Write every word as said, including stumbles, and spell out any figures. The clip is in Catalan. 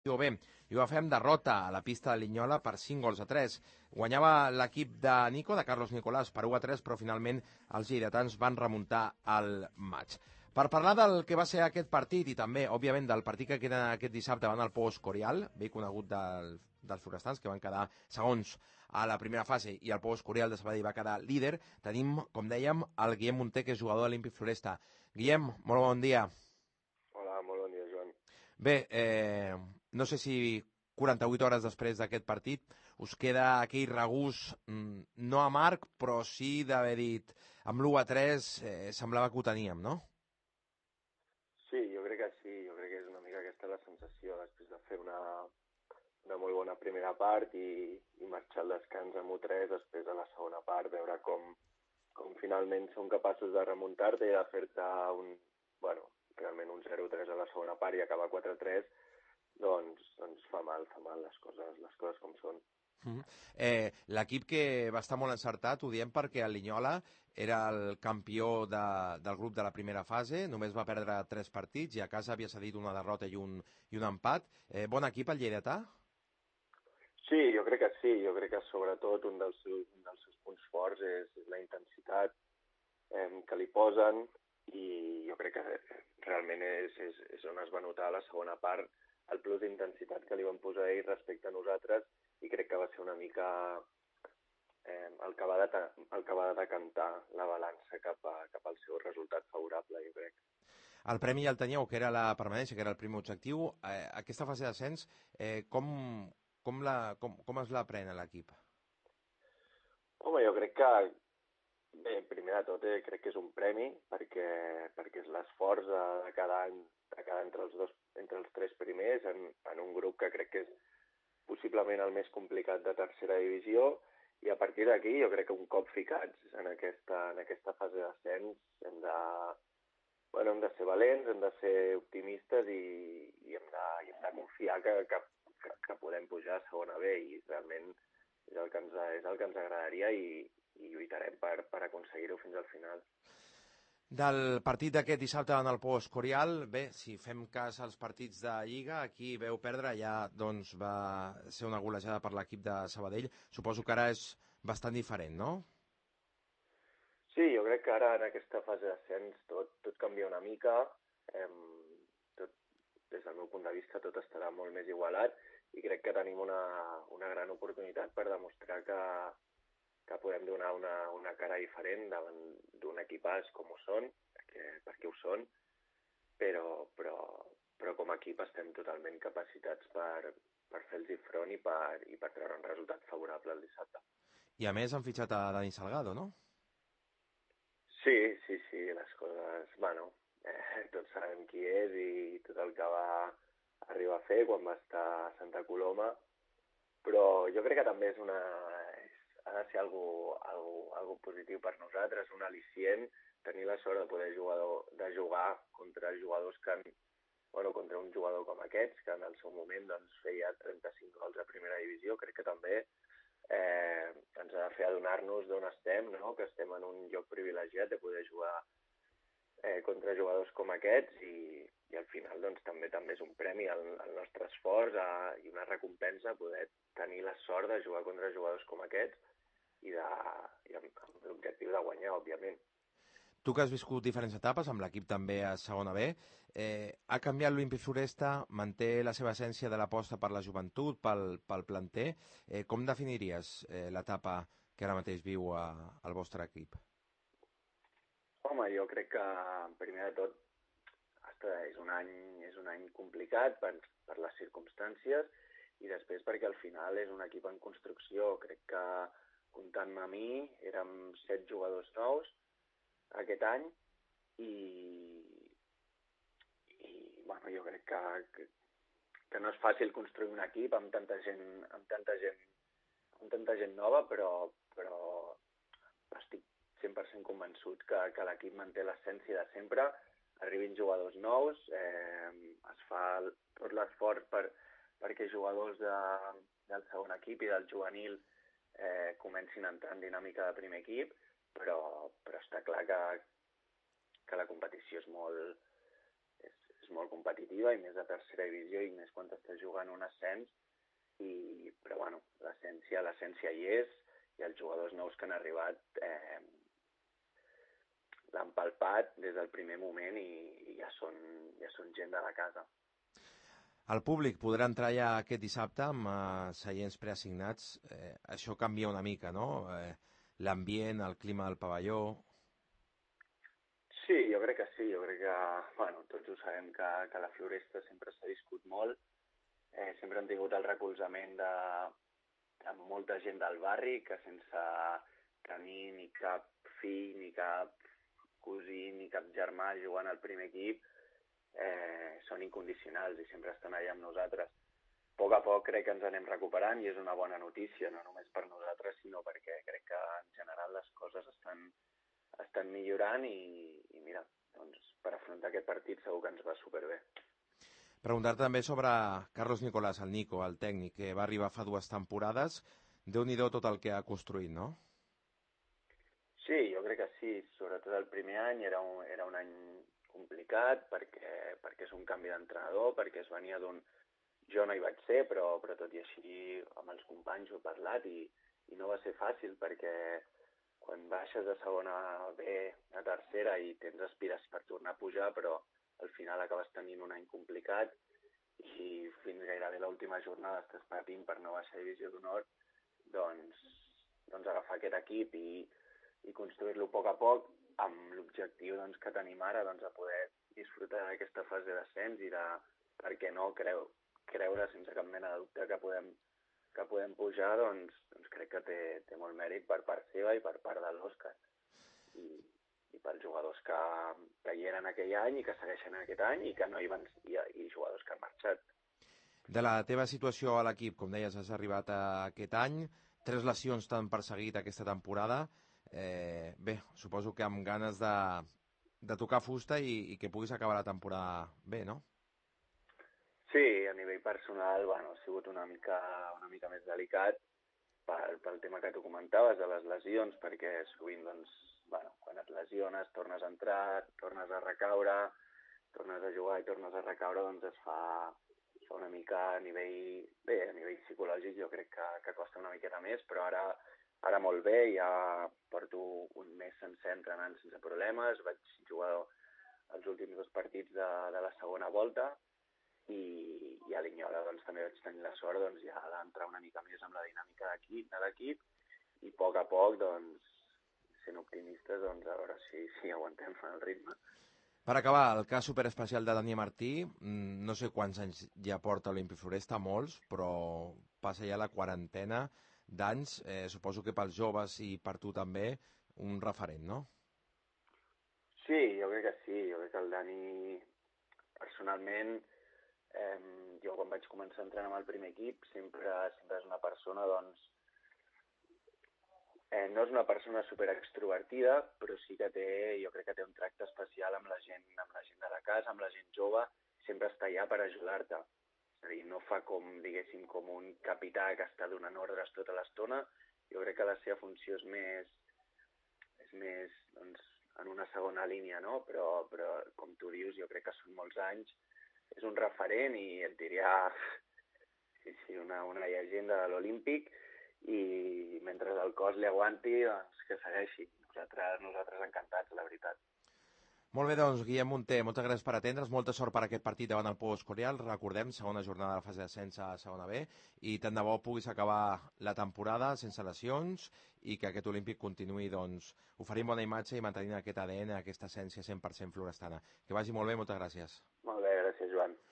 Diu bé, i ho va fer amb derrota a la pista de Linyola per cinc gols a tres. Guanyava l'equip de Nico, de Carlos Nicolás, per u a tres, però finalment els lleidatans van remuntar el maig. Per parlar del que va ser aquest partit i també, òbviament, del partit que queda aquest dissabte davant el Pau Escorial, bé conegut del, dels forestans, que van quedar segons a la primera fase i el Pau Escorial de Sabadell va quedar líder, tenim, com dèiem, el Guillem Munté, que és jugador de l'Olímpic Floresta. Guillem, molt bon dia. Hola, molt bon dia, Joan. Bé, eh, no sé si quaranta-vuit hores després d'aquest partit us queda aquell regús mm, no amarg, però sí d'haver dit amb l'u a tres eh, semblava que ho teníem, no? Sí, jo crec que sí, jo crec que és una mica aquesta la sensació després de fer una, una molt bona primera part i, i marxar al descans amb u a tres, després a la segona part veure com, com finalment són capaços de remuntar-te i de fer-te un, bueno, realment un zero a tres a la segona part i acabar quatre a tres, doncs, doncs fa mal, fa mal les coses, les coses com són. Mm -hmm. eh, L'equip que va estar molt encertat, ho diem perquè el Linyola era el campió de, del grup de la primera fase, només va perdre tres partits i a casa havia cedit una derrota i un, i un empat. Eh, bon equip el lleidatà? Sí, jo crec que sí, jo crec que sobretot un dels seus, un dels seus punts forts és, és la intensitat eh, que li posen i jo crec que realment és, és, és on es va notar a la segona part el plus d'intensitat que li van posar ells respecte a nosaltres i crec que va ser una mica eh, el, que va de, el que va de decantar la balança cap, a, cap al seu resultat favorable, jo crec. El premi ja el teníeu, que era la permanència, que era el primer objectiu. Eh, aquesta fase d'ascens, eh, com, com, la, com, com es la pren l'equip? Home, jo crec que bé, primer de tot eh, crec que és un premi perquè, perquè és l'esforç de, de cada any de quedar entre els, dos, entre els tres primers en, en un grup que crec que és possiblement el més complicat de tercera divisió i a partir d'aquí jo crec que un cop ficats en aquesta, en aquesta fase d'ascens hem de, bueno, hem de ser valents, hem de ser optimistes i, i, hem, de, i hem de confiar que, que, que, que podem pujar a segona B i realment és el que ens, és el que ens agradaria i, i lluitarem per, per aconseguir-ho fins al final. Del partit d'aquest dissabte en el Pau Escorial, bé, si fem cas als partits de Lliga, aquí veu perdre, ja doncs va ser una golejada per l'equip de Sabadell. Suposo que ara és bastant diferent, no? Sí, jo crec que ara en aquesta fase d'ascens tot, tot canvia una mica, eh, tot, des del meu punt de vista tot estarà molt més igualat i crec que tenim una, una gran oportunitat per demostrar que, que podem donar una, una cara diferent davant d'un equipàs com ho són, perquè, perquè ho són, però, però, però com a equip estem totalment capacitats per, per fer-los front i per, i per treure un resultat favorable el dissabte. I a més han fitxat a Dani Salgado, no? Sí, sí, sí, les coses, bueno, eh, tots sabem qui és i tot el que va arribar a fer quan va estar a Santa Coloma, però jo crec que també és una, és, ha de ser algo, algo, algo positiu per nosaltres, un al·licient, tenir la sort de poder jugar, de jugar contra jugadors que han, bueno, contra un jugador com aquests, que en el seu moment doncs, feia trenta-cinc gols a primera divisió, crec que també eh, ens ha de fer adonar-nos d'on estem, no? Que estem en un lloc privilegiat de poder jugar eh, contra jugadors com aquests i, i al final doncs, també també és un premi al, al nostre esforç a, i una recompensa poder tenir la sort de jugar contra jugadors com aquests i, de, i amb, amb l'objectiu de guanyar, òbviament. Tu que has viscut diferents etapes, amb l'equip també a segona B, eh, ha canviat l'Olímpic Floresta, manté la seva essència de l'aposta per la joventut, pel, pel planter. Eh, com definiries eh, l'etapa que ara mateix viu a, al vostre equip? Home, jo crec que primer de tot és un any, és un any complicat per, per les circumstàncies i després perquè al final és un equip en construcció. Crec que comptant-me a mi érem set jugadors nous aquest any i, i bueno, jo crec que, que, que no és fàcil construir un equip amb tanta gent, amb tanta gent, amb tanta gent nova, però, però estic cent per cent convençut que, que l'equip manté l'essència de sempre, arribin jugadors nous, eh, es fa tot l'esforç per, perquè jugadors de, del segon equip i del juvenil eh, comencin a entrar en dinàmica de primer equip, però, però està clar que, que la competició és molt, és, és molt competitiva i més de tercera divisió i més quan estàs jugant un ascens, i, però bueno, l'essència, l'essència hi és, i els jugadors nous que han arribat eh, l'han palpat des del primer moment i, i ja, són, ja són gent de la casa. El públic podrà entrar ja aquest dissabte amb uh, seients preassignats. Eh, això canvia una mica, no? Eh, l'ambient, el clima del pavelló... Sí, jo crec que sí. Jo crec que, bueno, tots ho sabem que, que la Floresta sempre s'ha viscut molt. Eh, sempre han tingut el recolzament de, de molta gent del barri que sense tenir ni cap fill, ni cap cosí, ni cap germà jugant al primer equip, eh, són incondicionals i sempre estan allà amb nosaltres. A poc a poc crec que ens anem recuperant i és una bona notícia, no només per nosaltres, sinó perquè crec que en general les coses estan, estan millorant i, i mira, doncs per afrontar aquest partit segur que ens va superbé. Preguntar també sobre Carlos Nicolás, el Nico, el tècnic, que va arribar fa dues temporades. Déu-n'hi-do tot el que ha construït, no? Sí, jo crec que sí. Sobretot el primer any era un, era un any complicat perquè, perquè és un canvi d'entrenador, perquè es venia d'un... Jo no hi vaig ser, però, però tot i així amb els companys ho he parlat i, i no va ser fàcil perquè quan baixes de segona B a tercera i tens aspiracions per tornar a pujar, però al final acabes tenint un any complicat i fins gairebé l'última jornada estàs patint per no baixar a divisió d'honor, doncs, doncs agafar aquest equip i, i construir-lo a poc a poc amb l'objectiu doncs, que tenim ara doncs, de poder disfrutar d'aquesta fase d'ascens i de, per què no, creu, creure sense cap mena de dubte que podem, que podem pujar, doncs, doncs crec que té, té molt mèrit per part seva i per part de l'Òscar. I, i pels jugadors que, que hi eren aquell any i que segueixen aquest any i que no hi van, i, i jugadors que han marxat. De la teva situació a l'equip, com deies, has arribat a aquest any, tres lesions t'han perseguit aquesta temporada. Eh, bé, suposo que amb ganes de, de tocar fusta i, i que puguis acabar la temporada bé, no? Sí, a nivell personal, bueno, ha sigut una mica, una mica més delicat pel, pel tema que tu comentaves de les lesions, perquè sovint, doncs, bueno, quan et lesiones, tornes a entrar, tornes a recaure, tornes a jugar i tornes a recaure, doncs es fa, es fa una mica a nivell, bé, a nivell psicològic jo crec que, que costa una miqueta més, però ara, ara molt bé, ja porto un mes sencer entrenant sense problemes, vaig jugar els últims dos partits de, de la segona volta, i, i a Linyola doncs, també vaig tenir la sort doncs, ja d'entrar una mica més amb la dinàmica de l'equip i a poc a poc, doncs, sent optimistes, doncs, a veure si, si aguantem el ritme. Per acabar, el cas superespecial de Dani Martí, no sé quants anys ja porta l'Olímpic Floresta, molts, però passa ja la quarantena d'anys, eh, suposo que pels joves i per tu també, un referent, no? Sí, jo crec que sí, jo crec que el Dani, personalment, eh, jo quan vaig començar a entrenar amb el primer equip, sempre, sempre és una persona, doncs, Eh, no és una persona superextrovertida, però sí que té, jo crec que té un tracte especial amb la gent, amb la gent de la casa, amb la gent jove, sempre està allà per ajudar-te. És a dir, no fa com, diguéssim, com un capità que està donant ordres tota l'estona. Jo crec que la seva funció és més, és més doncs, en una segona línia, no? Però, però, com tu dius, jo crec que són molts anys. És un referent i et diria sí, sí, una, una llegenda de l'Olímpic, i mentre el cos li aguanti, doncs que segueixi. Nosaltres, nosaltres encantats, la veritat. Molt bé, doncs, Guillem Munté, moltes gràcies per atendre's, molta sort per aquest partit davant el Pau Escorial, recordem, segona jornada de la fase d'ascens a segona B, i tant de bo puguis acabar la temporada sense lesions i que aquest Olímpic continuï, doncs, oferint bona imatge i mantenint aquest A D N, aquesta essència cent per cent florestana. Que vagi molt bé, moltes gràcies. Molt bé, gràcies, Joan.